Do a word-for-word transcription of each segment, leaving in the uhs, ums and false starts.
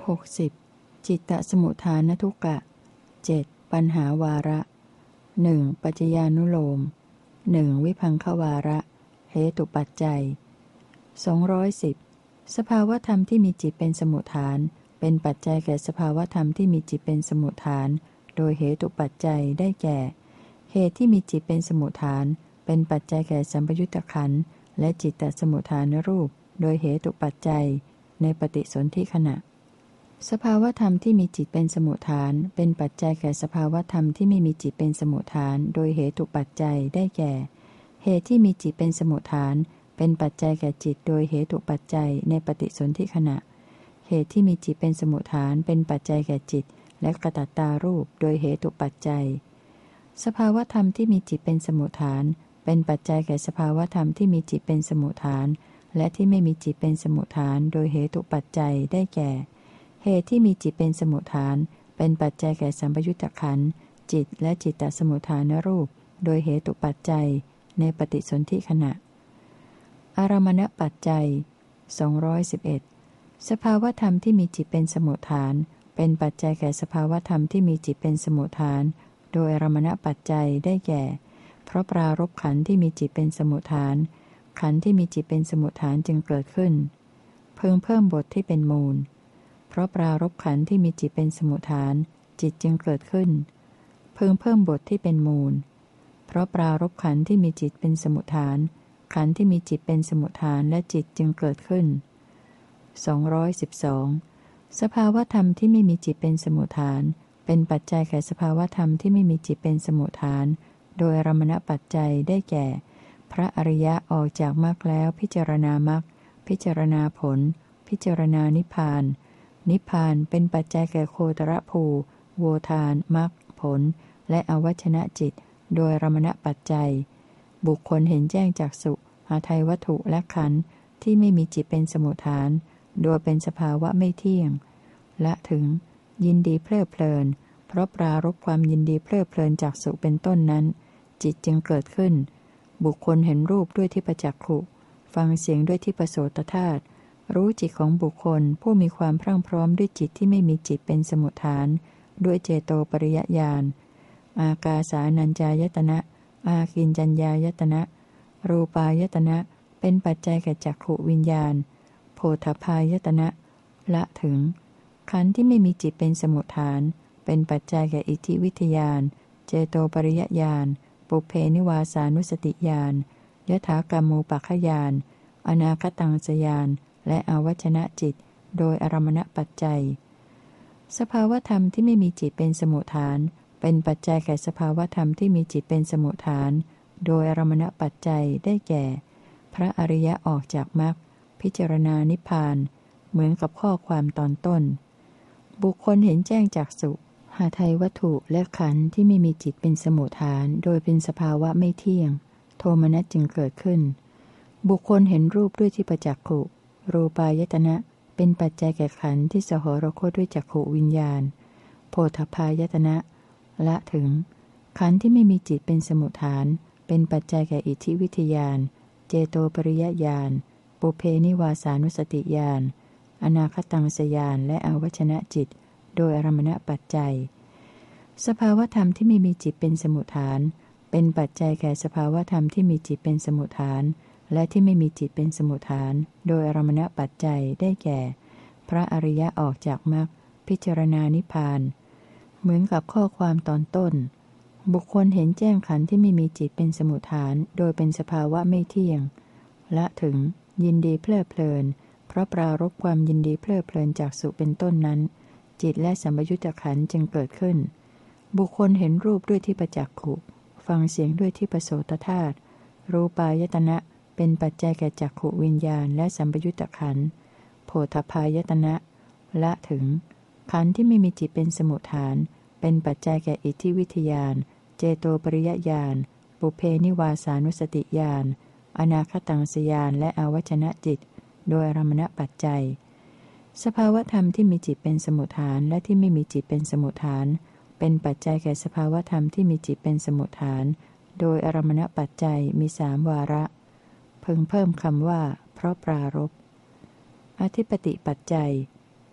หกสิบจิตตสมุทฐานทุกกะเจ็ดปัญหาวาระหนึ่งปัจจญานุโลมหนึ่งวิภังควาระเหตุปัจจัยสองร้อยสิบสภาวธรรมที่มีจิตเป็นสมุทฐานเป็นปัจจัยแก่สภาวธรรมที่มีจิตเป็นสมุทฐานโดยเหตุปัจจัยได้แก่เหตุที่มีจิตเป็นสมุทฐานเป็นปัจจัยแก่สัมปยุตตขันธ์และจิตตสมุทฐานรูปโดยเหตุปัจจัยในปฏิสนธิขณะสภาวธรรมที่มีจิตเป็นสมุทฐานเป็นปัจจัยแก่สภาวธรรมที่ไม่มีจิตเป็นสมุทฐานโดยเหตุปัจจัยได้แก่เหตุที่มีจิตเป็นสมุทฐานเป็นปัจจัยแก่จิตโดยเหตุปัจจัยในปฏิสนธิขณะเหตุที่มีจิตเป็นสมุทฐานเป็นปัจจัยแก่จิตและกตัตตารูปโดยเหตุปัจจัยสภาวธรรมที่มีจิตเป็นสมุทฐานเป็นปัจจัยแก่สภาวธรรมที่มีจิตเป็นสมุทฐานและที่ไม่มีจิตเป็นสมุทฐานโดยเหตุปัจจัยได้แก่เหตุที่มีจิตเป็นสมุทฐานเป็นปัจจัยแก่สัมปยุตตขันธ์จิตและจิตตสมุทฐานรูปโดยเหตุปัจจัยในปฏิสนธิขณะอารมณปัจจัยสองร้อยสิบเอ็ดสภาวธรรมที่มีจิตเป็นสมุทฐานเป็นปัจจัยแก่สภาวธรรมที่มีจิตเป็นสมุทฐานโดยอารมณปัจจัยได้แก่เพราะปรารภขันธ์ที่มีจิตเป็นสมุทฐานขันธ์ที่มีจิตเป็นสมุทฐานจึงเกิดขึ้นเพิ่งเพิ่มบทที่เป็นมูลเพราะปรารภขันธ์ที่มีจิตเป็นสมุทฐานจิตจึงเกิดขึ้นเพิ่งเพิ่มบทที่เป็นมูลเพราะปรารภขันธ์ที่มีจิตเป็นสมุทฐานขันธ์ที่มีจิตเป็นสมุทฐานและจิตจึงเกิดขึ้นสองร้อยสิบสองสภาวธรรมที่ไม่มีจิตเป็นสมุทฐานเป็นปัจจัยแก่สภาวธรรมที่ไม่มีจิตเป็นสมุทฐานโดยอารมณปัจจัยได้แก่พระอริยะออกจากมรรคแล้วพิจารณามรรคพิจารณาผลพิจารณานิพพานนิพพานเป็นปัจจัยแก่โคตรภูโวทานมรรคผลและอวัชนะจิตโดยอารมณปัจจัยบุคคลเห็นแจ้งจากสุหทัยวัตถุและขันธ์ที่ไม่มีจิตเป็นสมุทฐานโดยเป็นสภาวะไม่เที่ยงละถึงยินดีเพลิดเพลินเพราะปรารภความยินดีเพลิดเพลินจากสุเป็นต้นนั้นจิตจึงเกิดขึ้นบุคคลเห็นรูปด้วยทิพจักขุฟังเสียงด้วยทิพโสตธาตุรู้จิตของบุคคลผู้มีความพรั่งพร้อมด้วยจิตที่ไม่มีจิตเป็นสมุทฐานด้วยเจโตปริยญาณอากาสานัญจายตนะอากินจัญญายตนะรูปายตนะเป็นปัจจัยแก่จักขุวิญญาณโผฏฐัพพายตนะละถึงขันธ์ที่ไม่มีจิตเป็นสมุทฐานเป็นปัจจัยแก่อิทธิวิทยานเจโตปริยญาณปุเพนิวาสานุสติญาณยถากรรมูปัฏฐญาณอนาคตังสญาณและอวัชนะจิตโดยอารมณปัจจัยสภาวธรรมที่ไม่มีจิตเป็นสมุทฐานเป็นปัจจัยแก่สภาวธรรมที่มีจิตเป็นสมุทฐานโดยอารมณปัจจัยได้แก่พระอริยะออกจากมรรคพิจารณานิพพานเหมือนกับข้อความตอนต้นบุคคลเห็นแจ้งจากสุหทัยวัตถุและขันธ์ที่ไม่มีจิตเป็นสมุทฐานโดยเป็นสภาวะไม่เที่ยงโทมนัสจึงเกิดขึ้นบุคคลเห็นรูปด้วยทิพจักขุรูปายตนะเป็นปัจจัยแก่ขันธ์ที่สหรคตด้วยจักขุวิญญาณโผฏฐัพพายตนะละถึงขันธ์ที่ไม่มีจิตเป็นสมุทฐานเป็นปัจจัยแก่อิทธิวิทยานเจโตปริยญาณปุเพนิวาสานุสติญาณอนาคตังสญาณและอวัชนะจิตโดยอารมณปัจจัยสภาวธรรมที่ไม่มีจิตเป็นสมุทฐานเป็นปัจจัยแก่สภาวธรรมที่มีจิตเป็นสมุทฐานและที่ไม่มีจิตเป็นสมุทฐานโดยอารมณปัจจัยได้แก่พระอริยะออกจากมรรคพิจารณานิพพานเหมือนกับข้อความตอนต้นบุคคลเห็นแจ้งขันธ์ที่ไม่มีจิตเป็นสมุทฐานโดยเป็นสภาวะไม่เที่ยงละถึงยินดีเพลิดเพลินเพราะปรารภความยินดีเพลิดเพลินจากสุเป็นต้นนั้นจิตและสัมปยุตตขันธ์จึงเกิดขึ้นบุคคลเห็นรูปด้วยทิพจักขุฟังเสียงด้วยทิพโสตธาตุรูปายตนะเป็นปัจจัยแก่จักขุวิญญาณและสัมปยุตตขันธ์โผฏฐัพพายตนะละถึงขันธ์ที่ไม่มีจิตเป็นสมุทฐานเป็นปัจจัยแก่อิทธิวิทยานเจโตปริยญาณปุเพนิวาสานุสติญาณอนาคตังสญาณและอวัชนะจิตโดยอารมณปัจจัยสภาวธรรมที่มีจิตเป็นสมุทฐานและที่ไม่มีจิตเป็นสมุทฐานเป็นปัจจัยแก่สภาวธรรมที่มีจิตเป็นสมุทฐานโดยอารมณปัจจัยมีสามวาระพึงเพิ่มคำว่าเพราะปรารภอธิปติปัจจัย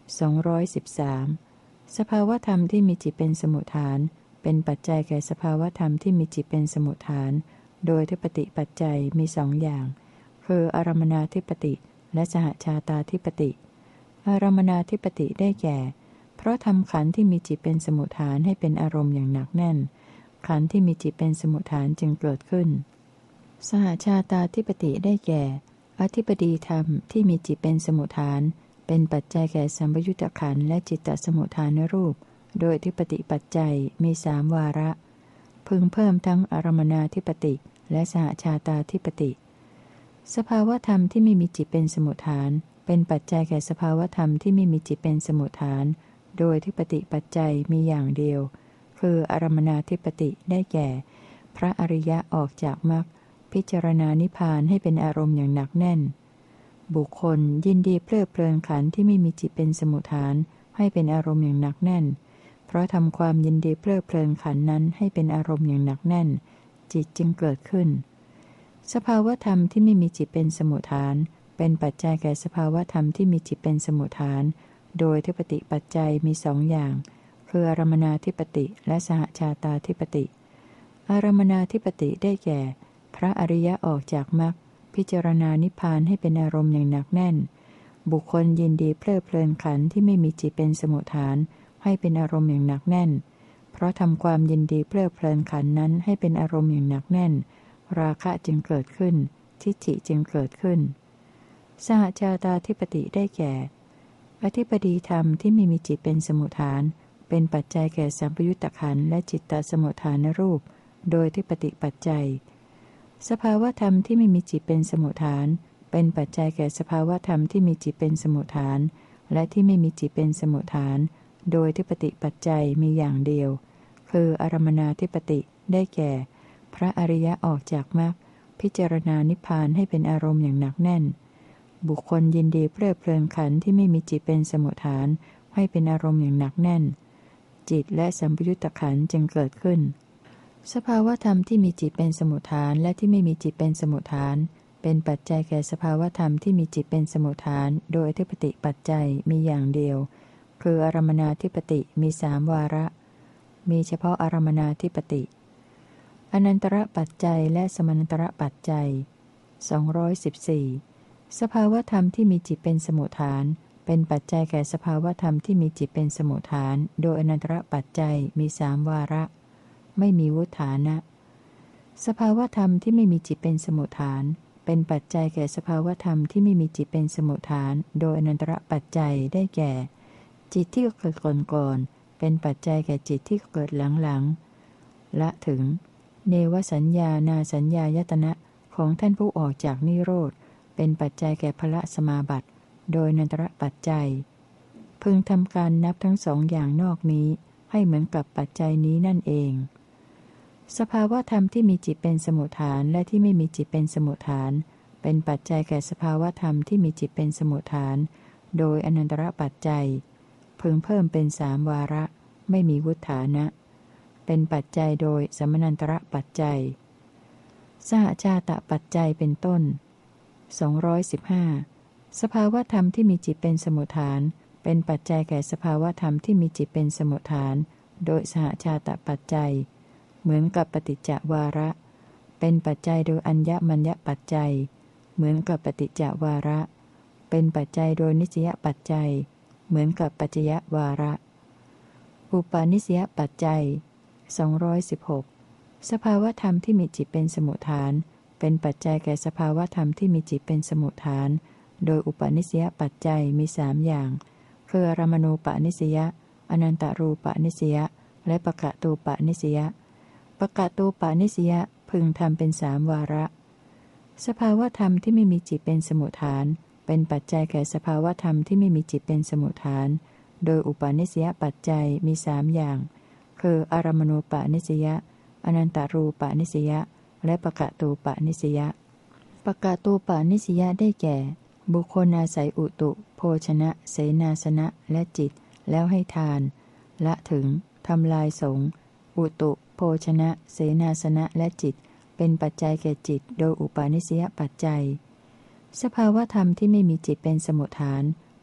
สองร้อยสิบสามสภาวธรรมที่มีจิตเป็นสมุทฐานเป็นปัจจัยแก่สภาวธรรมที่มีจิตเป็นสมุทฐานโดยทิปติปัจจัยมีสองอย่างคืออารมณาธิปติและสหชาตาธิปติอารมณาธิปติได้แก่เพราะทำขันธ์ที่มีจิตเป็นสมุทฐานให้เป็นอารมณ์อย่างหนักแน่นขันธ์ที่มีจิตเป็นสมุทฐานจึงเกิดขึ้นสหชาตาธิปติได้แก่อธิปดีธรรมที่มีจิตเป็นสมุทฐานเป็นปัจจัยแก่สัมปยุตตะขันธ์และจิตตสมุทฐานรูปโดยอธิปติปัจจัยมีสามวาระพึงเพิ่มทั้งอารมณาธิปติและสหชาตาธิปติสภาวธรรมที่ไม่มีจิตเป็นสมุทฐานเป็นปัจจัยแก่สภาวธรรมที่ไม่มีจิตเป็นสมุทฐานโดยอธิปติปัจจัยมีอย่างเดียวคืออารมณาธิปติได้แก่พระอริยะออกจากมรรคพิจารณานิพพานให้เป็นอารมณ์อย่างหนักแน่นบุคคลยินดีเพลิดเพลินขันธ์ที่ไม่มีจิตเป็นสมุทฐานให้เป็นอารมณ์อย่างหนักแน่นเพราะทำความยินดีเพลิดเพลินขันธ์นั้นให้เป็นอารมณ์อย่างหนักแน่นจิตจึงเกิดขึ้นสภาวธรรมที่ไม่มีจิตเป็นสมุทฐานเป็นปัจจัยแก่สภาวธรรมที่มีจิตเป็นสมุทฐานโดยทิปติปัจจัยมีสองอย่างคืออารมณาธิปติและสหชาตาธิปติอารมณาธิปติได้แก่พระอริยะออกจากมรรคพิจารณานิพพานให้เป็นอารมณ์อย่างหนักแน่นบุคคลยินดีเพลิดเพลินขันธ์ที่ไม่มีจิตเป็นสมุทฐานให้เป็นอารมณ์อย่างหนักแน่นเพราะทำความยินดีเพลิดเพลินขันธ์นั้นให้เป็นอารมณ์อย่างหนักแน่นราคะจึงเกิดขึ้นทิฏฐิจึงเกิดขึ้นสหชาตาธิปติได้แก่อธิปดีธรรมที่ไม่มีจิตเป็นสมุทฐานเป็นปัจจัยแก่สัมปยุตตะขันธ์และจิตตสมุทฐานรูปโดยทิปติปัจจัยสภาวธรรมที่ไม่มีจิตเป็นสมุทฐานเป็นปัจจัยแก่สภาวธรรมที่มีจิตเป็นสมุทฐานและที่ไม่มีจิตเป็นสมุทฐานโดยทิปติปัจจัยมีอย่างเดียวคืออารมณาธิปติได้แก่พระอริยะออกจากมรรคพิจารณานิพพานให้เป็นอารมณ์อย่างหนักแน่นบุคคลยินดีเพลิดเพลินขันธ์ที่ไม่มีจิตเป็นสมุทฐานให้เป็นอารมณ์อย่างหนักแน่นจิตและสัมปยุตตะขันธ์จึงเกิดขึ้นสภาวธรรมที่มีจิตเป็นสมุทฐานและที่ไม่มีจิตเป็นสมุทฐานเป็นปัจจัยแก่สภาวธรรมที่มีจิตเป็นสมุทฐานโดยอธิปติปัจจัยมีอย่างเดียวคืออารมณาธิปติมีสามวาระมีเฉพาะอารมณาธิปติอนันตระปัจจัยและสมานันตระปัจจัยสองร้อยสิบสี่สภาวธรรมที่มีจิตเป็นสมุทฐานเป็นปัจจัยแก่สภาวธรรมที่มีจิตเป็นสมุทฐานโดยอนันตระปัจจัยมีสามวาระไม่มีวุฒานะสภาวธรรมที่ไม่มีจิตเป็นสมุทฐานเป็นปัจจัยแก่สภาวธรรมที่ไม่มีจิตเป็นสมุทฐานโดยอนันตระปัจจัยได้แก่จิตที่เกิดก่อนก่อนเป็นปัจจัยแก่จิตที่เกิดหลังหลังละถึงเนวสัญญานาสัญญายตนะของท่านผู้ออกจากนิโรธเป็นปัจจัยแก่พละสมาบัติโดยอนันตระปัจจัยพึงทำการนับทั้งสองอย่างนอกนี้ให้เหมือนกับปัจจัยนี้นั่นเองสภาวธรรมที่มีจิตเป็นสมุทฐานและที่ไม่มีจิตเป็นสมุทฐานเป็นปัจจัยแก่สภาวธรรมที่มีจิตเป็นสมุทฐานโดยอนันตระปัจจัยพึงเพิ่มเป็นสามวาระไม่มีวุฒานะเป็นปัจจัยโดยสมนันตระปัจจัยสหชาตปัจจัยเป็นต้นสองร้อยสิบห้าสภาวธรรมที่มีจิตเป็นสมุทฐานเป็นปัจจัยแก่สภาวธรรมที่มีจิตเป็นสมุทฐานโดยสหชาตปัจจัยเหมือนกับปฏิจจวาระเป็นปัจจัยโดยอัญญมัญญปัจจัยเหมือนกับปฏิจจวาระเป็นปัจจัยโดยนิสยปัจจัยเหมือนกับปัจจยวาระอุปาณิสยปัจจัยสองร้อยสิบหกสภาวธรรมที่มีจิตเป็นสมุทฐานเป็นปัจจัยแก่สภาวธรรมที่มีจิตเป็นสมุทฐานโดยอุปาณิสยปัจจัยมีสามอย่างคืออารมณูปนิสยอนันตรูปนิสยและปะกะตูปนิสยปะกะตูปนิสยพึงทำเป็นสามวาระสภาวธรรมที่ไม่มีจิตเป็นสมุทฐานเป็นปัจจัยแก่สภาวธรรมที่ไม่มีจิตเป็นสมุทฐานโดยอุปาณิสยปัจจัยมีสามอย่างคืออารมณูปนิสยอนันตรูปนิสยและปะกะตูปนิสยปะกะตูปนิสยได้แก่บุคคลอาศัยอุตุโภชนะเสนาสนะและจิตแล้วให้ทานละถึงทำลายสงฆ์อุตุโภชนะเสนาสนะและจิตเป็นปัจจัยแก่จิตโดยอุปาณิสยปัจจัยสภาวธรรมที่ไม่มีจิตเป็นสมุทฐาน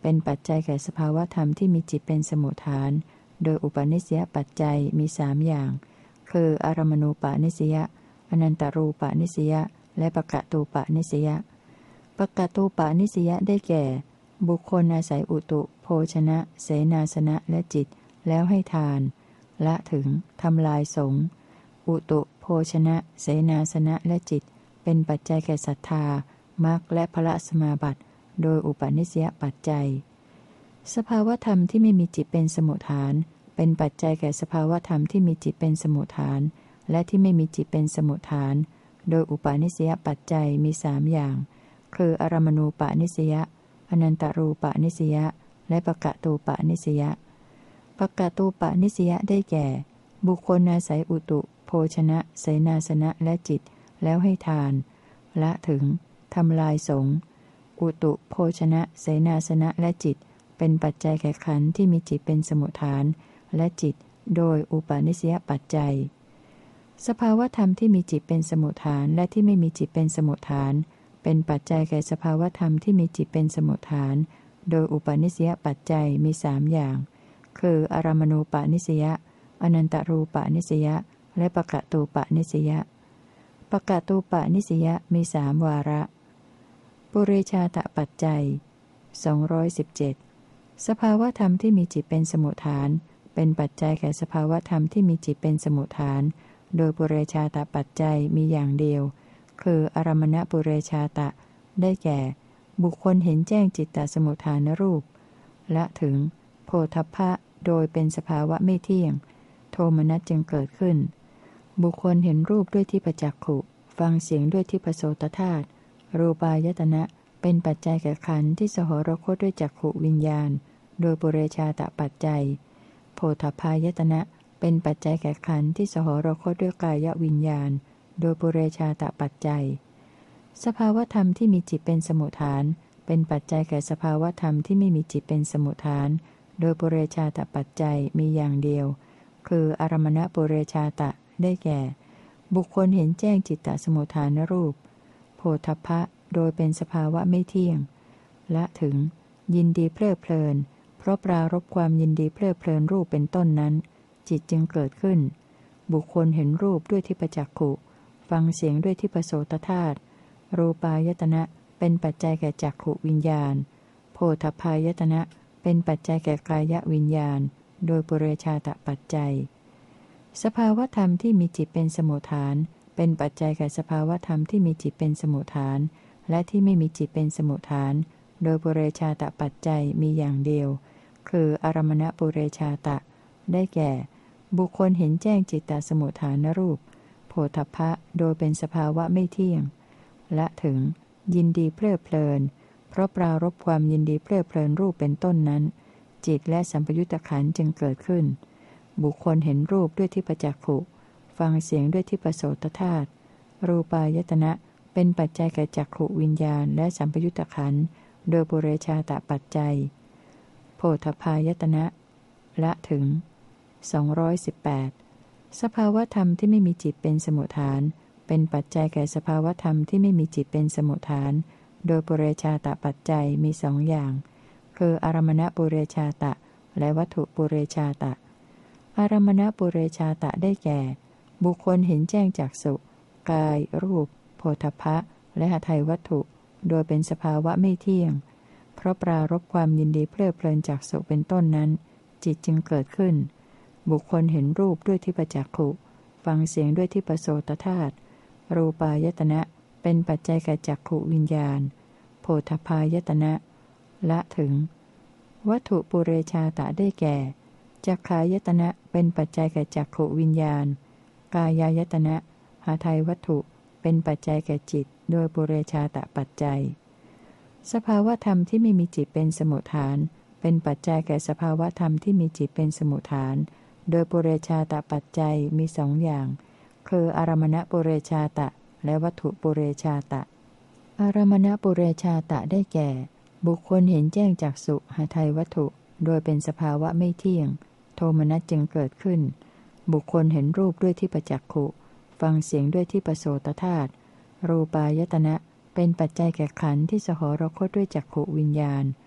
เป็นปัจจัยแก่สภาวธรรมที่มีจิตเป็นสมุฏฐานโดยอุปนิสยปัจจัยมีสามอย่างคืออารมณูปนิสยอนันตรูปนิสยและปกตูปนิสยปกตูปนิสยได้แก่ บุคคลอาศัยอุตุโภชนะเสนาสนะและจิตแล้วให้ทานละถึงทำลายสงฆ์อุตุโภชนะเสนาสนะและจิตเป็นปัจจัยแก่ศรัทธามรรคและพระสมาบัติโดยอุปนิสยปัจจัยสภาวธรรมที่ไม่มีจิตเป็นสมุฏฐานเป็นปัจจัยแก่สภาวธรรมที่มีจิตเป็นสมุฏฐานและที่ไม่มีจิตเป็นสมุฏฐานโดยอุปนิสยปัจจัยมีสามอย่างคืออารมณูปนิสยอนันตรูปนิสยและปกตูปนิสยปกตูปนิสยได้แก่ บุคคลอาศัยอุตุโภชนะเสนาสนะและจิตแล้วให้ทานละถึงทำลายสงฆ์อุตุโภชนะเสนาสนะและจิตเป็นปัจจัยแก่ขันธ์ที่มีจิตเป็นสมุฏฐานและจิตโดยอุปาณิสยปัจจัยสภาวธรรมที่มีจิตเป็นสมุฏฐานและที่ไม่มีจิตเป็นสมุฏฐานเป็นปัจจัยแก่สภาวธรรมที่มีจิตเป็นสมุฏฐานโดยอุปาณิสยปัจจัยมีสามอย่างคืออารมณูปนิสยอนันตรูปนิสยและปกตูปนิสยปกตูปนิสยมีสามวาระปุเรชาตปัจจัยสองร้อยสิบเจ็ดสภาวธรรมที่มีจิตเป็นสมุฏฐานเป็นปัจจัยแก่สภาวธรรมที่มีจิตเป็นสมุฏฐานโดยปุเรชาตปัจจัยมีอย่างเดียวคืออารมณปุเรชาตะได้แก่ บุคคลเห็นแจ้งจิตตสมุฏฐานรูปและถึงโพธพพะโดยเป็นสภาวะไม่เที่ยงโทมนัสจึงเกิดขึ้นบุคคลเห็นรูปด้วยทิพจักขุฟังเสียงด้วยทิพโสตธาตุรูปายตนะเป็นปัจจัยแก่ขันธ์ที่สหรคตด้วยจักขุวิญญาณโดยปุเรชาตปัจจัยโพธพายตนะเป็นปัจจัยแก่ขันธ์ที่สหรคตด้วยกายวิญญาณโดยปุเรชาตปัจจัยสภาวธรรมที่มีจิตเป็นสมุฏฐานเป็นปัจจัยแก่สภาวธรรมที่ไม่มีจิตเป็นสมุฏฐานโดยปุเรชาตปัจจัยมีอย่างเดียวคืออารมณปุเรชาตะได้แก่ บุคคลเห็นแจ้งจิตตสมุฏฐานรูปโพธพพะโดยเป็นสภาวะไม่เที่ยงและถึงยินดีเพลิดเพลินเพราะปรารภความยินดีเพลิดเพลินรูปเป็นต้นนั้นจิตจึงเกิดขึ้นบุคคลเห็นรูปด้วยทิพจักขุฟังเสียงด้วยทิพโสตธาตุรูปายตนะเป็นปัจจัยแก่จักขุวิญญาณโพธพายตนะเป็นปัจจัยแก่กายวิญญาณโดยปุเรชาตปัจจัยสภาวธรรมที่มีจิตเป็นสมุฏฐานเป็นปัจจัยแก่สภาวธรรมที่มีจิตเป็นสมุฏฐานและที่ไม่มีจิตเป็นสมุฏฐานโดยปุเรชาตปัจจัยมีอย่างเดียวคืออารมณปุเรชาตะได้แก่บุคคลเห็นแจ้งจิตตสมุฏฐานรูปโพธพพะโดยเป็นสภาวะไม่เที่ยงและถึงยินดีเพลิดเพลินเพราะปรารภความยินดีเพลิดเพลินรูปเป็นต้นนั้นจิตและสัมปยุตตะขันธ์จึงเกิดขึ้นบุคคลเห็นรูปด้วยทิพจักขุฟังเสียงด้วยทิพโสตธาตุรูปายตนะเป็นปัจจัยแก่จักขุวิญญาณและสัมปยุตตะขันธ์โดยปุเรชาตปัจจัยโพธพายตนะละถึงสองร้อยสิบแปดสภาวธรรมที่ไม่มีจิตเป็นสมุฏฐานเป็นปัจจัยแก่สภาวธรรมที่ไม่มีจิตเป็นสมุฏฐานโดยปุเรชาตปัจจัยมีสองอย่างคืออารมณปุเรชาตะและวัตถุปุเรชาตะอารมณปุเรชาตะได้แก่ บุคคลเห็นแจ้งจักษุกายรูปโพธพพะและหทัยวัตถุโดยเป็นสภาวะไม่เที่ยงเพราะปรารภความยินดีเพลิดเพลินจักษุเป็นต้นนั้นจิตจึงเกิดขึ้นบุคคลเห็นรูปด้วยทิพจักขุฟังเสียงด้วยทิพโสตธาตุรูปายตนะเป็นปัจจัยแก่จักขุวิญญาณโพธพายตนะละถึงวัตถุปุเรชาตะได้แก่จักขายตนะเป็นปัจจัยแก่จักขุวิญญาณกายายตนะหาไทยวัตถุเป็นปัจจัยแก่จิตโดยปุเรชาตปัจจัยสภาวธรรมที่ไม่มีจิตเป็นสมุฏฐานเป็นปัจจัยแก่สภาวธรรมที่มีจิตเป็นสมุฏฐานโดยปุเรชาตปัจจัยมีสองอย่างคืออารมณปุเรชาตะและวัตถุปุเรชาตะอารมณปุเรชาตะได้แก่บุคคลเห็นแจ้งจักษุหาไทยวัตถุโดยเป็นสภาวะไม่เที่ยงโทมนัสจึงเกิดขึ้นบุคคลเห็นรูปด้วยทิพจักขุฟังเสียงด้วยทิพโสตธาตุรูปายตนะเป็นปัจจัยแก่ขันธ์ที่สหรคตด้วยจักขุวิญญาณโพ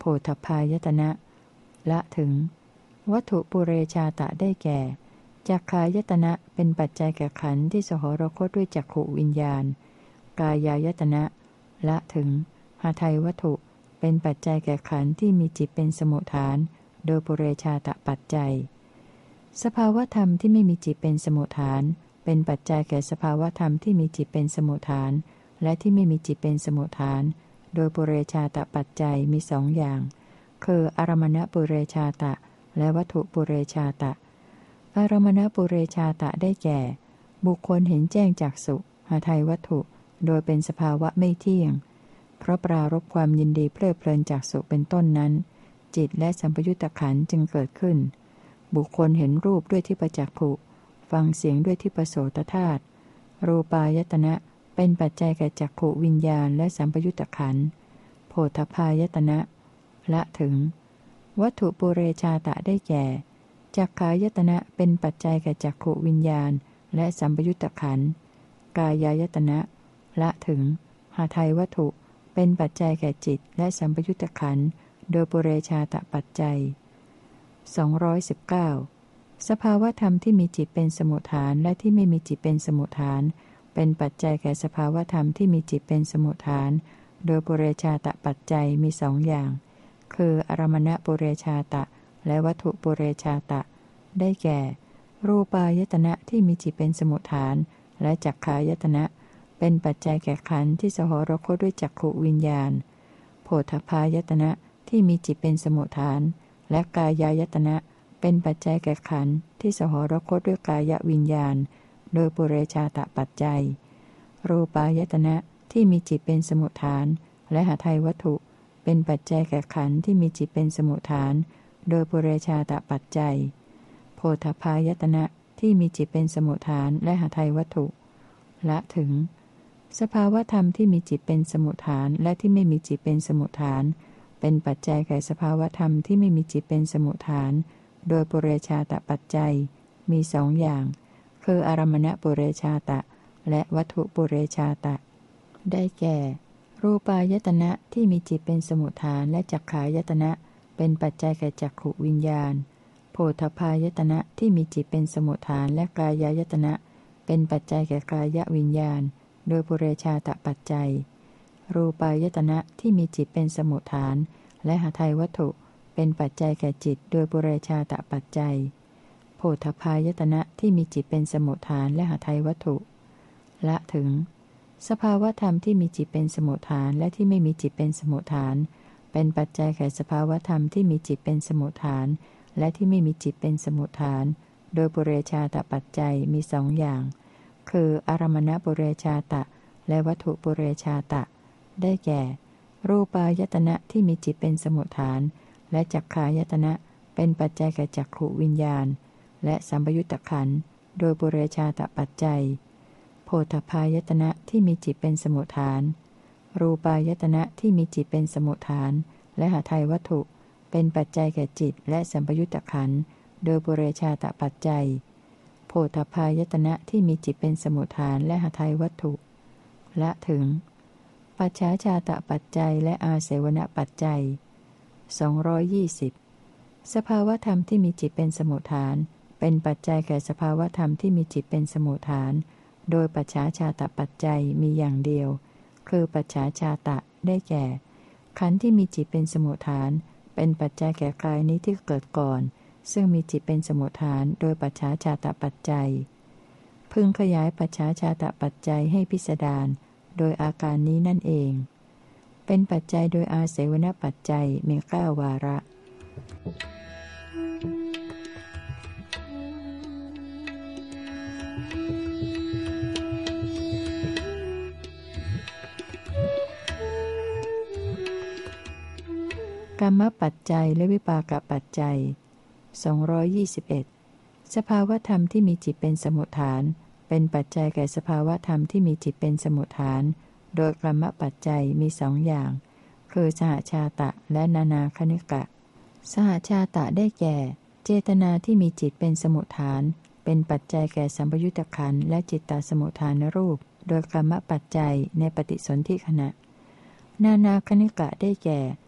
โพธพายตนะละถึงวัตถุปุเรชาตะได้แก่จักขายตนะเป็นปัจจัยแก่ขันธ์ที่สหรคตด้วยจักขุวิญญาณกายายตนะละถึงหทัยวัตถุเป็นปัจจัยแก่ขันธ์ที่มีจิตเป็นสมุฏฐานโดยปุเรชาตะปัจจัยสภาวธรรมที่ไม่มีจิตเป็นสมุฏฐานเป็นปัจจัยแก่สภาวธรรมที่มีจิตเป็นสมุฏฐานและที่ไม่มีจิตเป็นสมุฏฐานโดยปุเรชาตะปัจจัยมีสองอย่างคืออารมณปุเรชาตะและวัตถุปุเรชาตะอารมณปุเรชาตะได้แก่บุคคลเห็นแจ้งจากสุหทัยวัตถุโดยเป็นสภาวะไม่เที่ยงเพราะปรารภความยินดีเพลิดเพลินจากสุเป็นต้นนั้นจิตและสัมปยุตตขันธ์จึงเกิดขึ้นบุคคลเห็นรูปด้วยทิพจักขุฟังเสียงด้วยทิพโสตธาตุรูปายตนะเป็นปัจจัยแก่จักขุวิญญาณและสัมปยุตตขันธ์โผฏฐพายตนะละถึงวัตถุปุเรชาตะได้แก่จักขายตนะเป็นปัจจัยแก่จักขุวิญญาณและสัมปยุตตขันธ์กายายตนะละถึงหทัยวัตถุเป็นปัจจัยแก่จิตและสัมปยุตตขันธ์โดยปุเรชาตะปัจจัยสองร้อยสิบเก้าสภาวธรรมที่มีจิตเป็นสมุฏฐานและที่ไม่มีจิตเป็นสมุฏฐานเป็นปัจจัยแก่สภาวธรรมที่มีจิตเป็นสมุฏฐานโดยปุเรชาตะปัจจัยมีสองอย่างคืออารมณปุเรชาตะและวัตถุปุเรชาตะได้แก่รูปายตนะที่มีจิตเป็นสมุฏฐานและจักขายตนะเป็นปัจจัยแก่ขันธ์ที่สหรคตด้วยจักขุวิญญาณโผฏฐพายตนะที่มีจิตเป็นสมุฏฐานและกายายตนะเป็นปัจจัยแก่ขันธ์ที่สหรคตด้วยกายวิญญาณโดยปุเรชาตะปัจจัยรูปายตนะที่มีจิตเป็นสมุฏฐานและหทัยวัตถุเป็นปัจจัยแก่ขันธ์ที่มีจิตเป็นสมุฏฐานโดยปุเรชาตะปัจจัยโพธพายตนะที่มีจิตเป็นสมุฏฐานและหทัยวัตถุละถึงสภาวธรรมที่มีจิตเป็นสมุฏฐานและที่ไม่มีจิตเป็นสมุฏฐานเป็นปัจจัยแก่สภาวธรรมที่ไม่มีจิตเป็นสมุฏฐานโดยปุเรชาตะปัจจัยมีสองอย่างคืออารมณปุเรชาตะและวัตถุปุเรชาตะได้แก่รูปายตนะที่มีจิตเป็นสมุฏฐานและจักขายตนะเป็นปัจจัยแก่จักขุวิญญาณโผฏฐพายตนะที่มีจิตเป็นสมุฏฐานและกายายตนะเป็นปัจจัยแก่กายวิญญาณโดยปุเรชาตะปัจจัยรูปายตนะที่มีจิตเป็นสมุฏฐานและหทัยวัตถุเป็นปัจจัยแก่จิตโดยปุเรชาตะปัจจัยโผฏฐพายตนะที่มีจิตเป็นสมุฏฐานและหทัยวัตถุละถึงสภาวธรรมที่มีจิตเป็นสมุฏฐานและที่ไม่มีจิตเป็นสมุฏฐานเป็นปัจจัยแก่สภาวธรรมที่มีจิตเป็นสมุฏฐานและที่ไม่มีจิตเป็นสมุฏฐานโดยปุเรชาตะปัจจัยมีสองอย่างคืออารมณปุเรชาตะและวัตถุปุเรชาตะได้แก่รูปายตนะที่มีจิตเป็นสมุฏฐานและจักขายตนะเป็นปัจจัยแก่จักขุวิญญาณและสัมปยุตตขันธ์โดยปุเรชาตะปัจจัยโผฏฐพายตนะที่มีจิตเป็นสมุฏฐานรูปายตนะที่มีจิตเป็นสมุฏฐานและหทัยวัตถุเป็นปัจจัยแก่จิตและสัมปยุตตขันธ์โดยปุเรชาตะปัจจัยโผฏฐพายตนะที่มีจิตเป็นสมุฏฐานและหทัยวัตถุละถึงปัจฉาชาตะปัจจัยและอาเสวนปัจจัยสองร้อยยี่สิบสภาวธรรมที่มีจิตเป็นสมุฏฐานเป็นปัจจัยแก่สภาวธรรมที่มีจิตเป็นสมุฏฐานโดยปัจฉาชาตะปัจจัยมีอย่างเดียวคือปัจฉาชาตะได้แก่ขันธ์ที่มีจิตเป็นสมุฏฐานเป็นปัจจัยแก่กายนี้ที่เกิดก่อนซึ่งมีจิตเป็นสมุฏฐานโดยปัจฉาชาตะปัจจัยพึงขยายปัจฉาชาตะปัจจัยให้พิสดารโดยอาการนี้นั่นเองเป็นปัจจัยโดยอาเสวนปัจจัยมีเก้าวาระกรรมปัจจัยและวิปากปัจจัยสองร้อยยี่สิบเอ็ดสภาวธรรมที่มีจิตเป็นสมุฏฐานเป็นปัจจัยแก่สภาวธรรมที่มีจิตเป็นสมุฏฐานโดยกรรมปัจจัยมีสองอย่างคือสหชาตะและนานาคณิกะสหชาตะได้แก่เจตนาที่มีจิตเป็นสมุฏฐานเป็นปัจจัยแก่สัมปยุตตขันธ์และจิตตสมุฏฐานรูปโดยกรรมปัจจัยในปฏิสนธิขณะนานาคณิกะได้แก่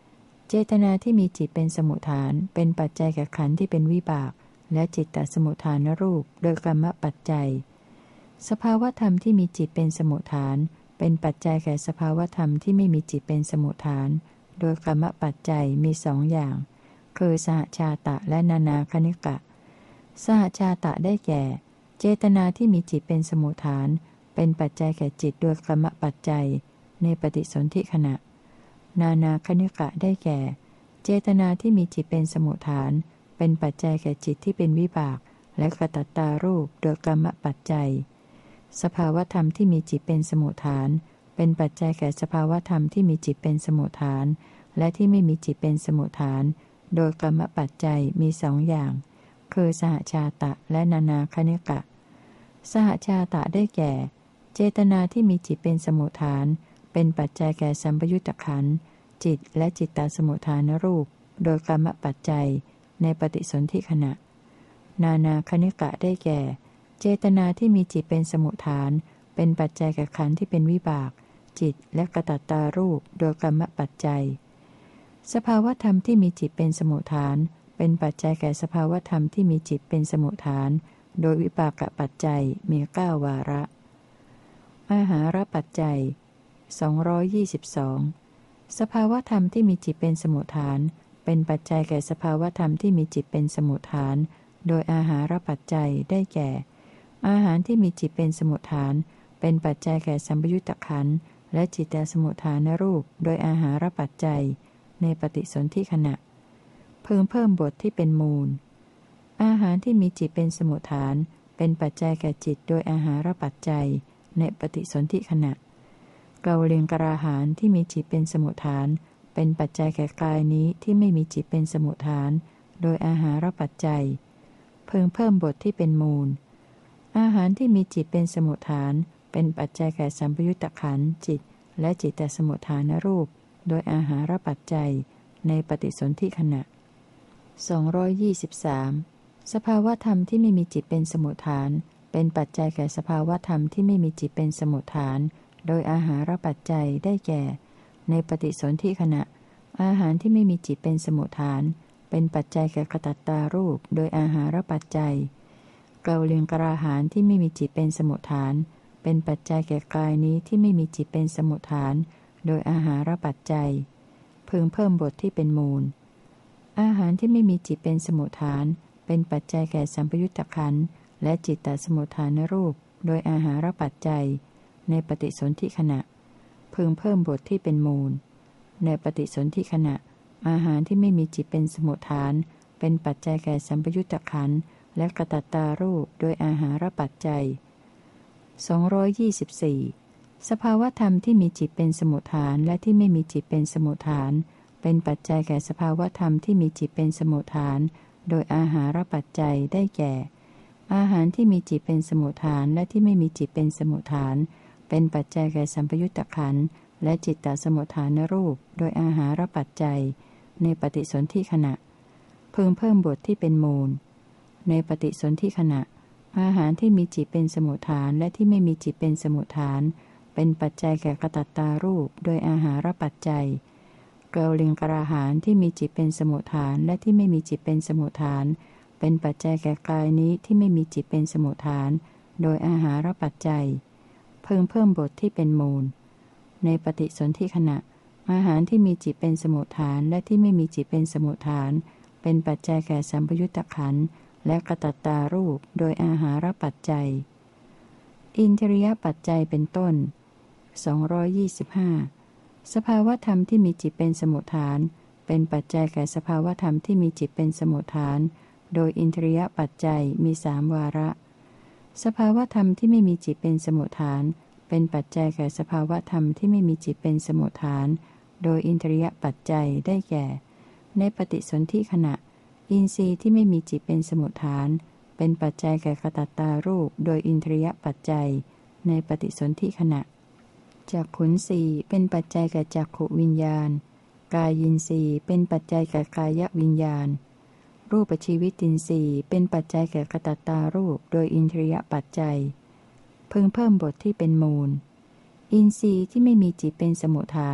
เจตนาที่มีจิตเป็นสมุฏฐานเป็นปัจจัยแก่ขันธ์ที่เป็นวิบากและจิตตสมุฏฐานรูปโดยกรรมปัจจัยสภาวธรรมที่มีจิตเป็นสมุฏฐานเป็นปัจจัยแก่สภาวธรรมที่ไม่มีจิตเป็นสมุฏฐานโดยกรรมปัจจัยมีสองอย่างคือสหชาตะและนานาคณิกะสหชาตะได้แก่เจตนาที่มีจิตเป็นสมุฏฐานเป็นปัจจัยแก่จิตโดยกรรมปัจจัยในปฏิสนธิขณะนานาคณิกะได้แก่เจตนาที่มีจิตเป็นสมุฏฐานเป็นปัจจัยแก่จิตที่เป็นวิบากและกตัตตารูปโดยกรรมปัจจัยสภาวธรรมที่มีจิตเป็นสมุฏฐานเป็นปัจจัยแก่สภาวธรรมที่มีจิตเป็นสมุฏฐานและที่ไม่มีจิตเป็นสมุฏฐานโดยกรรมปัจจัยมีสองอย่างคือสหชาตะและนานาคณิกะสหชาตะได้แก่เจตนาที่มีจิตเป็นสมุฏฐานเป็นปัจจัยแก่สัมปยุตตะขันธ์จิตและจิตตสมุฏฐานรูปโดยกรรมปัจจัยในปฏิสนธิขณะนานาคณิกะได้แก่เจตนาที่มีจิตเป็นสมุฏฐานเป็นปัจจัยแก่ขันธ์ที่เป็นวิบากจิตและกตัตตารูปโดยกรรมปัจจัยสภาวธรรมที่มีจิตเป็นสมุฏฐานเป็นปัจจัยแก่สภาวธรรมที่มีจิตเป็นสมุฏฐานโดยวิปากปัจจัยมีเก้าวาระอาหารปัจจัยสองร้อยยี่สิบสองสภาวธรรมที่มีจิตเป็นสมุฏฐานเป็นปัจจัยแก่สภาวธรรมที่มีจิตเป็นสมุฏฐานโดยอาหารปัจจัยได้แก่อาหารที่มีจิตเป็นสมุฏฐานเป็นปัจจัยแก่สัมปยุตตะขันธ์และจิตตสมุฏฐานรูปโดยอาหารปัจจัยในปฏิสนธิขณะเพิ่มเพิ่มบทที่เป็นมูลอาหารที่มีจิตเป็นสมุฏฐานเป็นปัจจัยแก่จิตโดยอาหารปัจจัยในปฏิสนธิขณะเกาเลียงกราหารที่มีจิตเป็นสมุฏฐานเป็นปัจจัยแก่กายนี้ที่ไม่มีจิตเป็นสมุฏฐานโดยอาหารปัจจัยเพิ่มเพิ่มบทที่เป็นมูลอาหารที่มีจิตเป็นสมุฏฐานเป็นปัจจัยแก่สัมปยุตตะขันธ์จิตและจิตตสมุฏฐานรูปโดยอาหารปัจจัยในปฏิสนธิขณะสองร้อยยี่สิบสามสภาวธรรมที่ไม่มีจิตเป็นสมุฏฐานเป็นปัจจัยแก่สภาวธรรมที่ไม่มีจิตเป็นสมุฏฐานโดยอาหารปัจจัยได้แก่ในปฏิสนธิขณะอาหารที่ไม่มีจิตเป็นสมุฏฐานเป็นปัจจัยแก่กตัตตารูปโดยอาหารปัจจัยเกาเลียงกราหารที่ไม่มีจิตเป็นสมุฏฐานเป็นปัจจัยแก่กายนี้ที่ไม่มีจิตเป็นสมุฏฐานโดยอาหารปัจจัยพึงเพิ่มบทที่เป็นมูลอาหารที่ไม่มีจิตเป็นสมุฏฐานเป็นปัจจัยแก่สัมปยุตตะขันธ์และจิตตสมุฏฐานรูปโดยอาหารปัจจัยในปฏิสนธิขณะพึงเพิ่มบทที่เป็นมูลในปฏิสนธิขณะอาหารที่ไม่มีจิตเป็นสมุฏฐานเป็นปัจจัยแก่สัมปยุตตะขันธ์และกตัตตารูปโดยอาหารปัจจัยสองร้อยยี่สิบสี่สภาวธรรมที่มีจิตเป็นสมุฏฐานและที่ไม่มีจิตเป็นสมุฏฐานเป็นปัจจัยแก่สภาวธรรมที่มีจิตเป็นสมุฏฐานโดยอาหารปัจจัยได้แก่อาหารที่มีจิตเป็นสมุฏฐานและที่ไม่มีจิตเป็นสมุฏฐานเป็นปัจจัยแก่สัมปยุตตะขันธ์และจิตตสมุฏฐานรูปโดยอาหารปัจจัยในปฏิสนธิขณะเพิ่มเพิ่มบทที่เป็นมูลในปฏิสนธิขณะอาหารที่มีจิตเป็นสมุฏฐานและที่ไม่มีจิตเป็นสมุฏฐานเป็นปัจจัยแก่กตัตตารูปโดยอาหารปัจจัยเกาเลียงกราหารที่มีจิตเป็นสมุฏฐานและที่ไม่มีจิตเป็นสมุฏฐานเป็นปัจจัยแก่กายนี้ที่ไม่มีจิตเป็นสมุฏฐานโดยอาหารปัจจัยเพิ่มเพิ่มบทที่เป็นมูลในปฏิสนธิขณะอาหารที่มีจิตเป็นสมุฏฐานและที่ไม่มีจิตเป็นสมุฏฐานเป็นปัจจัยแก่สัมปยุตตะขันธ์และกตัตตารูปโดยอาหารปัจจัยอินทรียปัจจัยเป็นต้นสองร้อยยี่สิบห้าสภาวธรรมที่มีจิตเป็นสมุฏฐานเป็นปัจจัยแก่สภาวธรรมที่มีจิตเป็นสมุฏฐานโดยอินทรียปัจจัยมีสามวาระสภาวธรรมที่ไม่มีจิตเป็นสมุฏฐานเป็นปัจจัยแก่สภาวธรรมที่ไม่มีจิตเป็นสมุฏฐานโดยอินทรียปัจจัยได้แก่ในปฏิสนธิขณะอินทรีย์ที่ไม่มีจิตเป็นสมุฏฐานเป็นปัจจัยแก่กตัตตารูปโดยอินทรียปัจจัยในปฏิสนธิขณะจักขุนสีเป็นปัจจัยแก่จักขุวิญญาณกายินทรีย์เป็นปัจจัยแก่กายวิญญาณรูปชีวิตินทรีย์เป็นปัจจัยแก่กตัตตารูปโดยอินทรียปัจจัยพึงเพิ่มบทที่เป็นมูลอินทรีย์ที่ไม่มีจิตเป็นสมุฏฐานเ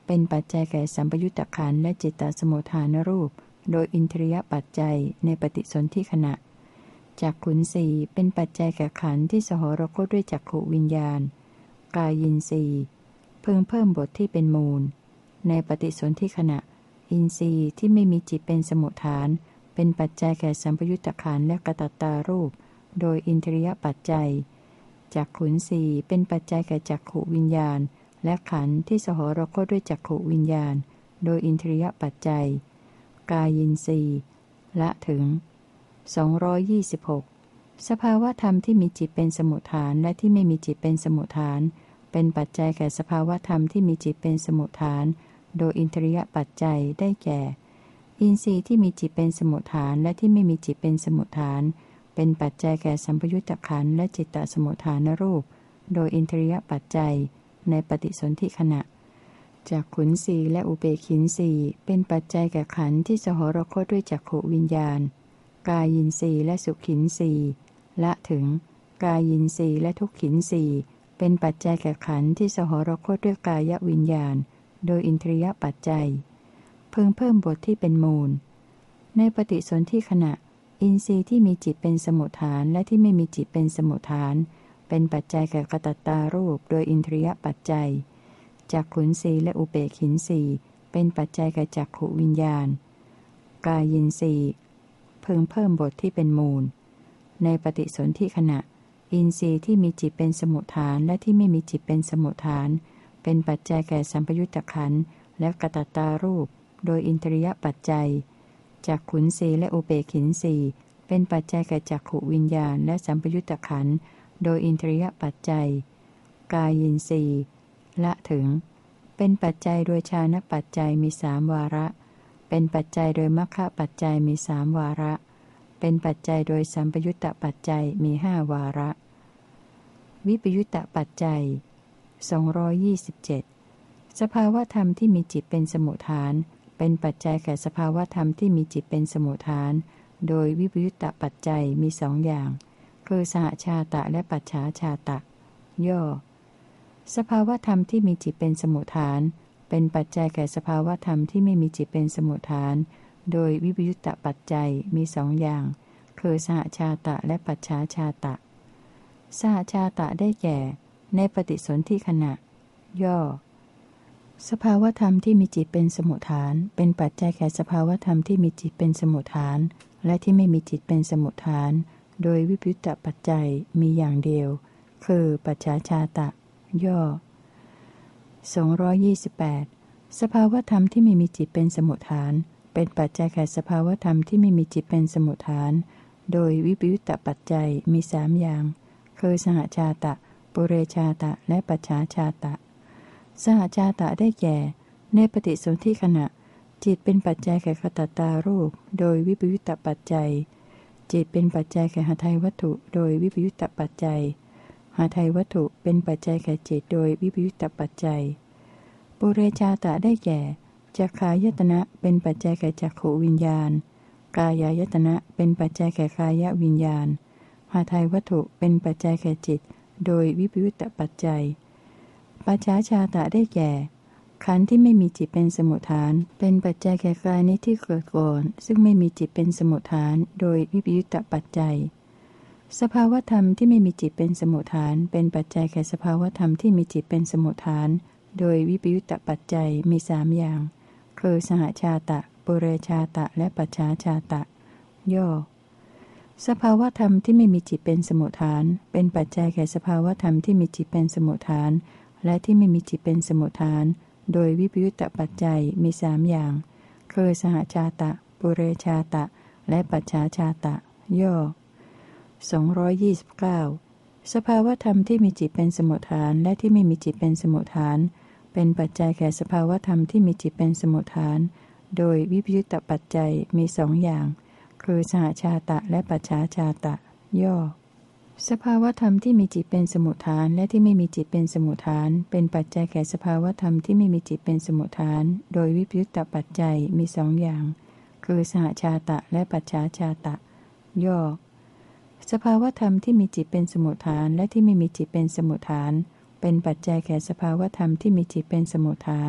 เป็นปัจจัยแก่สัมปยุตตขันธ์และจิตตสมุทฐานรูปโดยอินทรียปัจจัยในปฏิสนธิขณะจักขุนสีเป็นปัจจัยแก่ขันธ์ที่สหรคตด้วยจักขุวิญญาณกายินทรีย์พึงเพิ่มบทที่เป็นมูลในปฏิสนธิขณะอินทรีย์ที่ไม่มีจิตเป็นสมุทฐานเป็นปัจจัยแก่สัมปยุตตขันธ์และกตัตตารูปโดยอินทรียปัจจัยจักขุนสีเป็นปัจจัยแก่จักขุวิญญาณและขันธ์ที่สหรคตด้วยจักขุวิญญาณโดยอินทรียปัจจัยกายินทรีย์ละถึงสองร้อยยี่สิบหกสภาวธรรมที่มีจิตเป็นสมุทฐานและที่ไม่มีจิตเป็นสมุทฐานเป็นปัจจัยแก่สภาวธรรมที่มีจิตเป็นสมุทฐานโดยอินทรียปัจจัยได้แก่อินทรีย์ที่มีจิตเป็นสมุทฐานและที่ไม่มีจิตเป็นสมุทฐานเป็นปัจจัยแก่สัมปยุตตขันธ์และจิตตสมุทฐานรูปโดยอินทรียปัจจัยในปฏิสนธิขณะจักขุนสีและอุเบกขินสีเป็นปัจจัยแก่ขันธ์ที่สหรคตด้วยจักขุวิญญาณกายินทรีย์และสุขินทรีย์ละถึงกายินทรีย์และทุกขินทรีย์เป็นปัจจัยแก่ขันธ์ที่สหรคตด้วยกายวิญญาณโดยอินทรียปัจจัยเพิ่งเพิ่มบทที่เป็นมูลในปฏิสนธิขณะอินทรีย์ที่มีจิตเป็นสมุทฐานและที่ไม่มีจิตเป็นสมุทฐานเป็นปัจจัยแก่กตัตตารูปโดยอินทรียปัจจัยจักขุนสีและอุเบกขินสีเป็นปัจจัยแก่จักขุวิญญาณกายินสีเพิ่งเพิ่มบทที่เป็นมูลในปฏิสนธิขณะอินทรีย์ที่มีจิตเป็นสมุทฐานและที่ไม่มีจิตเป็นสมุทฐานเป็นปัจจัยแก่สัมปยุตตขันธ์และกตัตตารูปโดยอินทรียปัจจัยจักขุนสีและอุเบกขินสีเป็นปัจจัยแก่จักขุวิญญาณและสัมปยุตตขันธ์โดยอินทรียปัจจัยกายินสีละถึงเป็นปัจจัยโดยฌานปัจจัยมีสามวาระเป็นปัจจัยโดยมรรคปัจจัยมีสามวาระเป็นปัจจัยโดยสัมปยุตตปัจจัยมีห้าวาระวิปยุตตปัจจัยสองร้อยยี่สิบเจ็ดสภาวธรรมที่มีจิตเป็นสมุทฐานเป็นปัจจัยแก่สภาวธรรมที่มีจิตเป็นสมุทฐานโดยวิปยุตตปัจจัยมีสองอย่างคือสหชาตะและปัจฉาชาตะย่อสภาวธรรมที่มีจิตเป็นสมุทฐานเป็นปัจจัยแก่สภาวธรรมที่ไม่มีจิตเป็นสมุทฐานโดยวิปยุตตปัจจัยมีสองอย่างคือสหชาตะและปัจฉาชาตะสหชาตะได้แก่ในปฏิสนธิขณะย่อสภาวธรรมที่มีจิตเป็นสมุทฐานเป็นปัจจัยแก่สภาวธรรมที่มีจิตเป็นสมุทฐานและที่ไม่มีจิตเป็นสมุทฐานโดยวิปยุตตปัจจัยมีอย่างเดียวคือปัจฉาชาตะย่อสองร้อยยี่สิบแปดสภาวธรรมที่ไม่มีจิตเป็นสมุทฐานเป็นปัจจัยแก่สภาวธรรมที่ไม่มีจิตเป็นสมุทฐานโดยวิปยุตตปัจจัยมีสามอย่างคือสหชาตะปุเรชาตะและปัจฉาชาตะสหชาตะได้แก่ในปฏิสนธิขณะจิตเป็นปัจจัยแก่กตัตตารูปโดยวิปยุตตปัจจัยจิตเป็นปัจจัยแก่หทัยวัตถุโดยวิปยุตตปัจจัยหทัยวัตถุเป็นปัจจัยแก่จิตโดยวิปยุตตปัจจัยปุเรชาตะได้แก่จักขายตนะเป็นปัจจัยแก่จักขวิญญาณกายายตนะเป็นปัจจัยแก่กายวิญญาณหทัยวัตถุเป็นปัจจัยแก่จิตโดยวิปยุตตปัจจัยปัจฉาชาตะได้แก่ขันธ์ที่ไม่มีจิตเป็นสมุทฐานเป็นปัจจัยแก่กายนี้ที่เกิดก่อนซึ่งไม่มีจิตเป็นสมุทฐานโดยวิปยุตตปัจจัยสภาวธรรมที่ไม่มีจิตเป็นสมุทฐานเป็นปัจจัยแก่สภาวธรรมที่มีจิตเป็นสมุทฐานโดยวิปยุตตปัจจัยมีสามอย่างคือสหชาตะปุเรชาตะและปัจฉาชาตะย่อสภาวธรรมที่ไม่มีจิตเป็นสมุทฐานเป็นปัจจัยแก่สภาวธรรมที่มีจิตเป็นสมุทฐานและที่ไม่มีจิตเป็นสมุทฐานโดยวิปยุตตปัจจัยมีสามอย่างคือสหชาตะปุเรชาตะและปัจฉาชาตะย่อสองร้อยยี่สิบเก้าสภาวธรรมที่มีจิตเป็นสมุทฐานและที่ไม่มีจิตเป็นสมุทฐานเป็นปัจจัยแก่สภาวธรรมที่มีจิตเป็นสมุทฐานโดยวิปยุตตปัจจัยมีสองอย่างคือสหชาตะและปัจฉาชาตะย่อสภาวธรรมที่มีจิตเป็นสมุทฐานและที่ไม่มีจิตเป็นสมุทฐานเป็นปัจจัยแก่สภาวธรรมที่ไม่มีจิตเป็นสมุทฐานโดยวิปยุตตปัจจัยมีสองอย่างคือสหชาตะและปัจฉาชาตะย่อสภาวธรรมที่มีจิตเป็นสมุทฐานและที่ไม่มีจิตเป็นสมุทฐานเป็นปัจจัยแก่สภาวธรรมที่มีจิตเป็นสมุทฐาน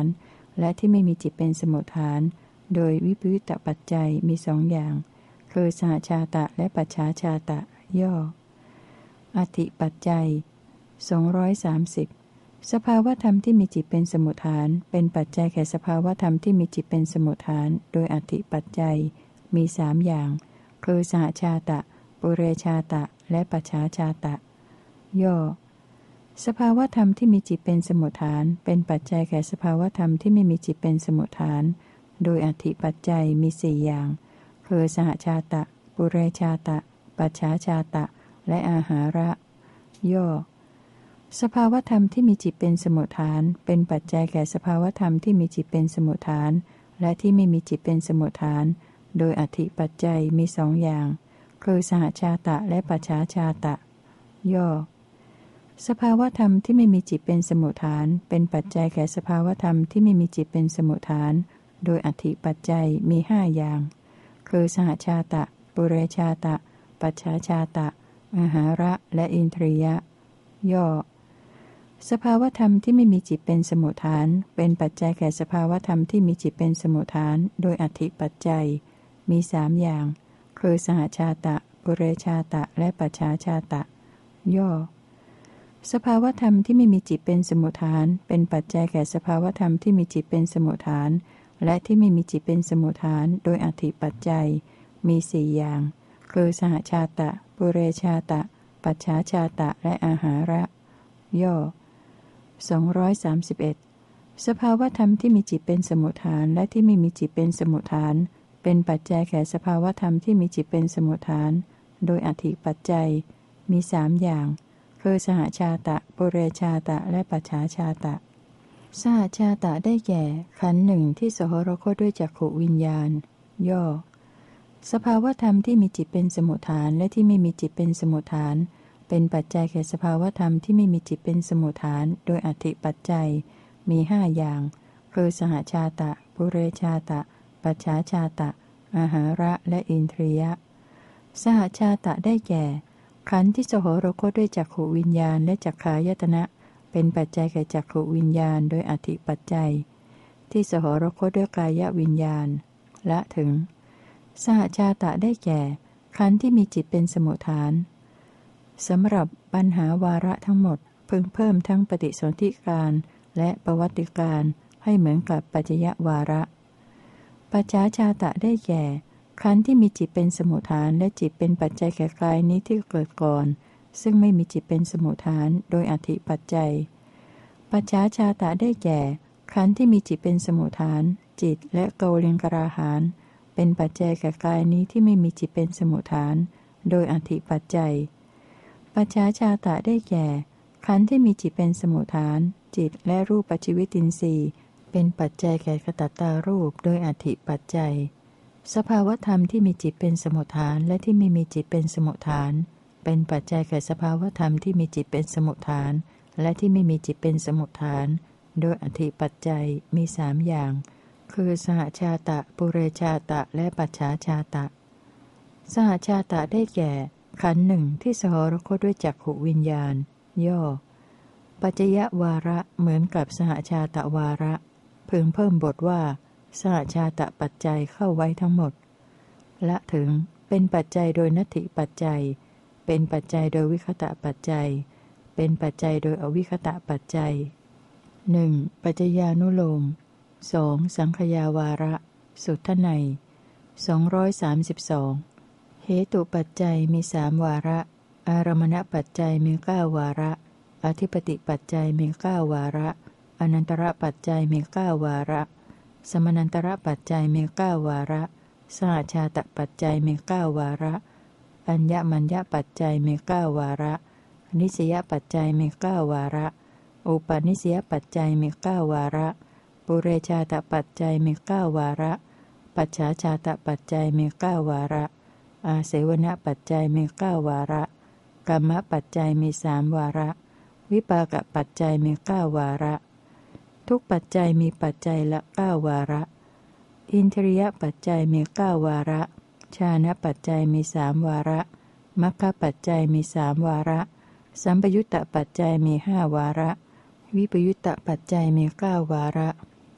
และที่ไม่มีจิตเป็นสมุฏฐานโดยวิปยุตตปัจจัยมีสองอย่างคือสหชาตะและปัจฉาชาตะย่ออธิปัจจัยสองร้อยสามสิบสภาวธรรมที่มีจิตเป็นสมุฏฐานเป็นปัจจัยแก่สภาวธรรมที่มีจิตเป็นสมุฏฐานโดยอธิปัจจัยมีสามอย่างคือสหชาตะปุเรชาตะและปัจฉาชาตะย่อสภาวธรรมที่มีจิตเป็นสมุฏฐานเป็นปัจจัยแก่สภาวธรรมที่ไม่มีจิตเป็นสมุฏฐานโดยอธิปัจจัยมีสี่อย่างคือสหชาตะปุเรชาตะปัจฉาชาตะและอาหาระย่อสภาวธรรมที่มีจิตเป็นสมุฏฐานเป็นปัจจัยแก่สภาวธรรมที่มีจิตเป็นสมุฏฐานและที่ไม่มีจิตเป็นสมุฏฐานโดยอธิปัจจัยมีสองอย่างคือสหชาตะและปัจฉาชาตะย่อสภาวธรรมที่ไม่มีจิตเป็นสมุฏฐานเป็นปัจจัยแก่สภาวธรรมที่ไม่มีจิตเป็นสมุฏฐานโดยอธิปัจจัยมีห้าอย่างคือสหชาตะปุเรชาตะปัจฉาชาตะอาหาระและอินทรียะย่อสภาวธรรมที่ไม่มีจิตเป็นสมุฏฐานเป็นปัจจัยแก่สภาวธรรมที่มีจิตเป็นสมุฏฐานโดยอธิปัจจัยมีสามอย่างคือสหชาตะปุเรชาตะและปัจฉาชาตะย่อสภาวธรรมที่ไม่มีจิตเป็นสมุฏฐานเป็นปัจจัยแก่สภาวธรรมที่มีจิตเป็นสมุฏฐานและที่ไม่มีจิตเป็นสมุฏฐานโดยอธิปัจจัยมีสี่อย่างคือสหชาตะปุเรชาตะปัจฉาชาตะและอาหาระย่อสองร้อยสามสิบเอ็ดสภาวธรรมที่มีจิตเป็นสมุฏฐานและที่ไม่มีจิตเป็นสมุฏฐานเป็นปัจจัยแก่สภาวธรรมที่มีจิตเป็นสมุฏฐานโดยอธิปัจจัยมีสามอย่างคือสหชาตะปุเรชาตะและปัจฉาชาตะสหชาตะได้แก่ขันธ์หนึ่งที่สหรคตด้วยจักขุวิญญาณย่อสภาวธรรมที่มีจิตเป็นสมุฏฐานและที่ไม่มีจิตเป็นสมุฏฐานเป็นปัจจัยแก่สภาวธรรมที่ไม่มีจิตเป็นสมุฏฐานโดยอธิปัจจัยมีห้าอย่างคือสหชาตะปุเรชาตะปัจฉาชาตะอาหาระและอินทรียะสหชาตะได้แก่ขันธ์ที่สหรคตด้วยจักขุวิญญาณและจักขายตนะเป็นปัจจัยแก่จักขุวิญญาณโดยอธิปัจจัยที่สหรคตด้วยกายวิญญาณละถึงสหชาตะได้แก่ขันธ์ที่มีจิตเป็นสมุฏฐานสำหรับปัญหาวาระทั้งหมดพึงเพิ่มทั้งปฏิสนธิการและปวัตติการให้เหมือนกับปัจจยวาระปัจฉาชาตะได้แก่ขันธ์ที่มีจิตเป็นสมุฏฐานและจิตเป็นปัจจัยแก่กายนี้ที่เกิดก่อนซึ่งไม่มีจิตเป็นสมุฏฐานโดยอธิปัจจัยปัจฉาชาตะได้แก่ขันธ์ที่มีจิตเป็นสมุฏฐานจิตและโกลิงกราหานเป็นปัจจัยแก่กายนี้ที่ไม่มีจิตเป็นสมุฏฐานโดยอธิปัจจัยปัจฉาชาตะได้แก่ขันธ์ที่มีจิตเป็นสมุฏฐานจิตและรูปปัจจิวิตินทรีย์เป็นปัจจัยแก่กตัตตารูปโดยอธิปัจจัยสภาวธรรมที่มีจิตเป็นสมุฏฐานและที่ไม่มีจิตเป็นสมุฏฐานเป็นปัจจัยแก่สภาวธรรมที่มีจิตเป็นสมุฏฐานและที่ไม่มีจิตเป็นสมุฏฐานโดยอธิปัจจัยมีสามอย่างคือสหชาตะปุเรชาตะและปัจฉาชาตะสหชาตะได้แก่ขันธ์หนึ่งที่สหรคตด้วยจักขุวิญญาณย่อปัจจยวาระเหมือนกับสหชาตะวาระพึงเพิ่มบทว่าสหชาตะปัจจัยเข้าไว้ทั้งหมดละถึงเป็นปัจจัยโดยนัตถิปัจจัยเป็นปัจจัยโดยวิคตะปัจจัยเป็นปัจจัยโดยอวิคตะปัจจัยหนึ่งปัจจญานุโลมสองสังขยาวาระสุทไนยสองร้อยสามสิบสองเหตุปัจจัยมีสามวาระอารมณปัจจัยมีเก้าวาระอธิปติปัจจัยมีเก้าวาระอนันตระปัจจัยมีเก้าวาระสมนันตระปัจจัยมีเก้าวาระสหชาตปัจจัยมีเก้าวาระอัญญมัญญปัจจัยมีเก้าวาระนิสยปัจจัยมีเก้าวาระอุปนิสยปัจจัยมีเก้าวาระปุเรชาตปัจจัยมีเก้าวาระปัจฉาชาตปัจจัยมีเก้าวาระอาเสวณปัจจัยมีเก้าวาระกัมมปัจจัยมีสามวาระวิปากปัจจัยมีเก้าวาระทุกปัจจัยมีปัจจัยละเก้าวาระอินทรียปัจจัยมีเก้าวาระฌานปัจจัยมีสามวาระมัคคปัจจัยมีสามวาระสัมปยุตตปัจจัยมีห้าวาระวิปยุตตปัจจัยมีเก้าวาระ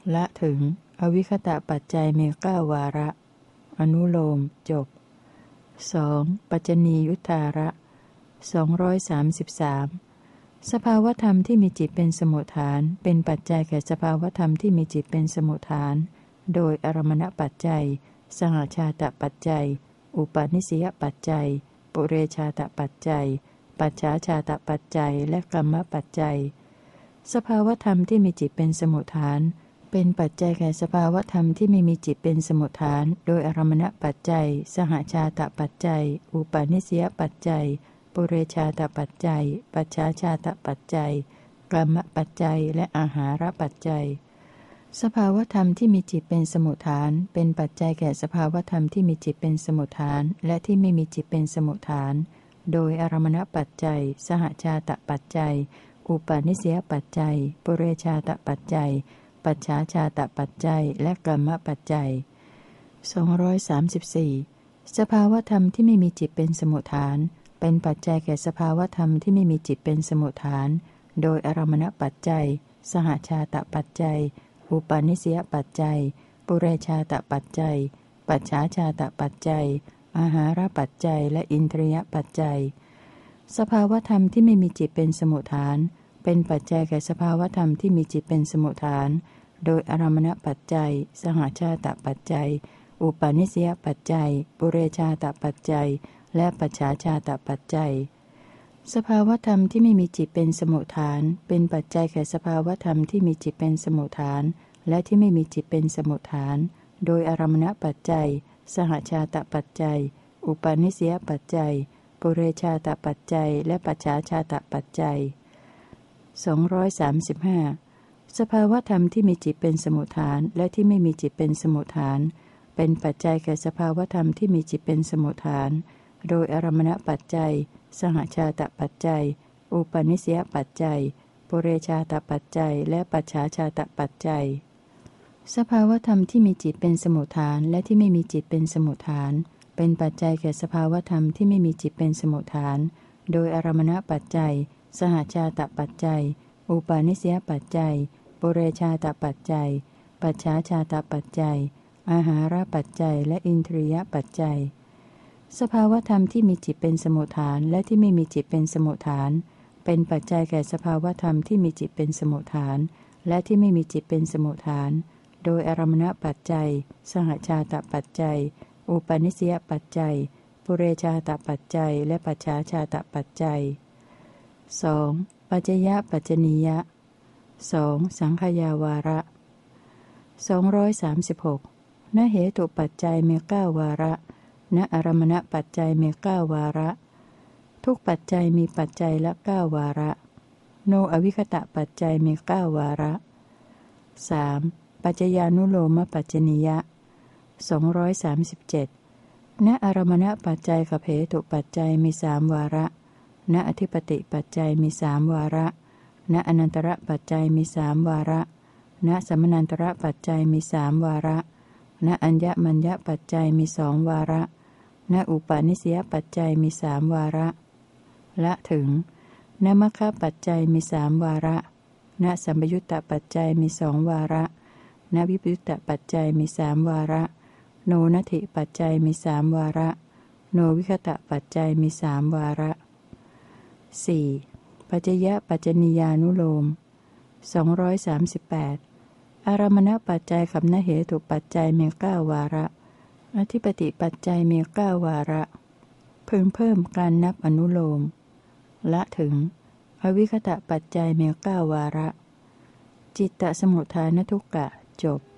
ละถึงอวิคตะปัจจัยมีเก้าวาระ อนุโลมจบ สอง. ปัจจนียุทธาระสองร้อยสามสิบสามสภาวธรรมที่มีจิตเป็นสมุฏฐานเป็นปัจจัยแก่สภาวธรรมที่มีจิตเป็นสมุฏฐานโดยอารมณปัจจัยสหชาตปัจจัยอุปาณิสยปัจจัยปุเรชาตปัจจัยปัจฉาชาตปัจจัยและกรรมปัจจัยสภาวธรรมที่มีจิตเป็นสมุฏฐานเป็นปัจจัยแก่สภาวธรรมที่ไม่มีจิตเป็นสมุฏฐานโดยอารมณปัจจัยสหชาตปัจจัยอุปาณิสยปัจจัยปุเรชาตปัจจัยปัจฉาชาตปัจจัยกรรมปัจจัยและอาหารปัจจัยสภาวธรรมที่มีจิตเป็นสมุฏฐานเป็นปัจจัยแก่สภาวธรรมที่มีจิตเป็นสมุฏฐานและที่ไม่มีจิตเป็นสมุฏฐานโดยอารมณปัจจัยสหชาตปัจจัยอุปาณิสยปัจจัยปุเรชาตปัจจัยปัจฉาชาตปัจจัยและกรรมปัจจัยสองร้อยสามสิบสี่สภาวธรรมที่ไม่มีจิตเป็นสมุฏฐานเป็นปัจจัยแก่สภาวธรรมที่ไม่มีจิตเป็นสมุฏฐานโดยอารมณปัจจัยสหชาตปัจจัยอุปาณิสยปัจจัยปุเรชาตปัจจัยปัจฉาชาตปัจจัยอาหารปัจจัยและอินทรียปัจจัยสภาวธรรมที่ไม่มีจิตเป็นสมุฏฐานเป็นปัจจัยแก่สภาวธรรมที่มีจิตเป็นสมุฏฐานโดยอารมณปัจจัยสหชาตปัจจัยอุปาณิสยปัจจัยปุเรชาตปัจจัยและปัจฉาชาตปัจจัยสภาวธรรมที่ไม่มีจิตเป็นสมุฏฐานเป็นปัจจัยแก่สภาวธรรมที่มีจิตเป็นสมุฏฐานและที่ไม่มีจิตเป็นสมุฏฐานโดยอารมณปัจจัยสหชาตปัจจัยอุปาณิสยปัจจัยปุเรชาตปัจจัยและปัจฉาชาตปัจจัยสองร้อยสามสิบห้าสภาวธรรมที่มีจิตเป็นสมุฏฐานและที่ไม่มีจิตเป็นสมุฏฐานเป็นปัจจัยแก่สภาวธรรมที่มีจิตเป็นสมุฏฐานโดยอารมณปัจจัยสหชาตปัจจัยอุปาณิสยปัจจัยปุเรชาตปัจจัยและปัจฉาชาตปัจจัยสภาวธรรมที่มีจิตเป็นสมุฏฐานและที่ไม่มีจิตเป็นสมุฏฐานเป็นปัจจัยแก่สภาวธรรมที่ไม่มีจิตเป็นสมุฏฐานโดยอารมณปัจจัยสหชาตปัจจัยอุปาณิสยปัจจัยปุเรชาตปัจจัยปัจฉาชาตปัจจัยอาหารปัจจัยและอินทรียปัจจัยสภาวธรรมที่มีจิตเป็นสมุฏฐานและที่ไม่มีจิตเป็นสมุฏฐานเป็นปัจจัยแก่สภาวธรรมที่มีจิตเป็นสมุฏฐานและที่ไม่มีจิตเป็นสมุฏฐานโดยอารมณปัจจัยสหชาตปัจจัยอุปาณิสยปัจจัยปุเรชาตปัจจัยและปัจฉาชาตปัจจัย สอง. ปัจจยปัจจนียะ สอง. สังขยาวาระสองร้อยสามสิบหกณเหตุปัจจัยมีเก้าวาระณอารมณปัจจัยมีเก้าวาระทุกปัจจัยมีปัจจัยละเก้าวาระโนอวิคตะปัจจัยมีเก้าวาระสามปัจจญานุโลมปัจจนียะสองร้อยสามสิบเจ็ดณอารมณปัจจัยกับเหตุปัจจัยมีสามวาระณอธิปติปัจจัยมีสามวาระณอนันตระปัจจัยมีสามวาระณสมนันตระปัจจัยมีสามวาระณอัญญมัญญปัจจัยมีสองวาระณอุปาณิสยปัจจัยมีสามวาระละถึงณมัคคะปัจจัยมีสามวาระณสัมปยุตตปัจจัยมีสองวาระณวิปยุตตปัจจัยมีสามวาระโนนัตถิปัจจัยมีสามวาระโนวิคตะปัจจัยมีสามวาระสี่ปัจจยปัจจนียานุโลมสองร้อยสามสิบแปดอารมณปัจจัยกับณเหตุปัจจัยมีเก้าวาระอธิปติปัจจัยมีเก้าวาระเพิ่มเพิ่มการนับอนุโลมละถึงอวิคตะปัจจัยมีเก้าวาระจิตตสมุทฐานทุกกะจบ